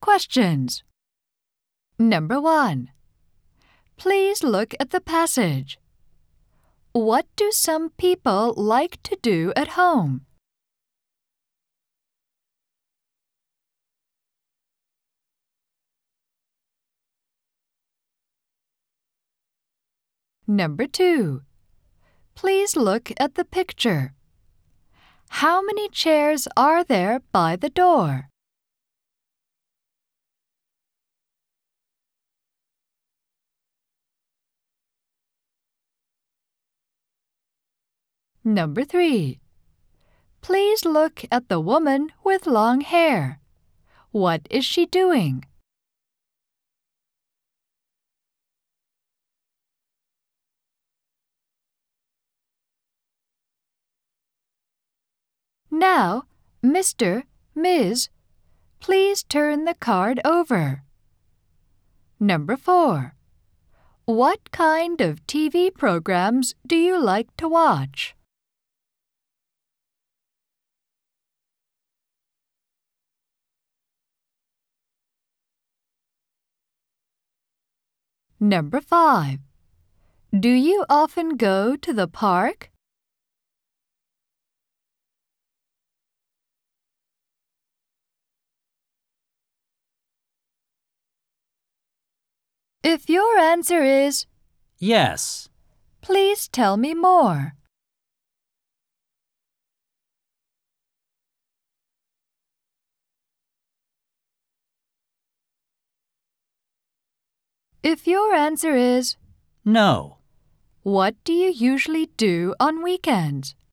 questions. Number 1. Please look at the passage. What do some people like to do at home? Number 2. Please look at the picture. How many chairs are there by the door? Number 3. Please look at the woman with long hair. What is she doing? Now, Mr., Ms., please turn the card over. Number 4. What kind of TV programs do you like to watch? Number 5. Do you often go to the park? If your answer is Yes. please tell me more. If your answer is No. what do you usually do on weekends?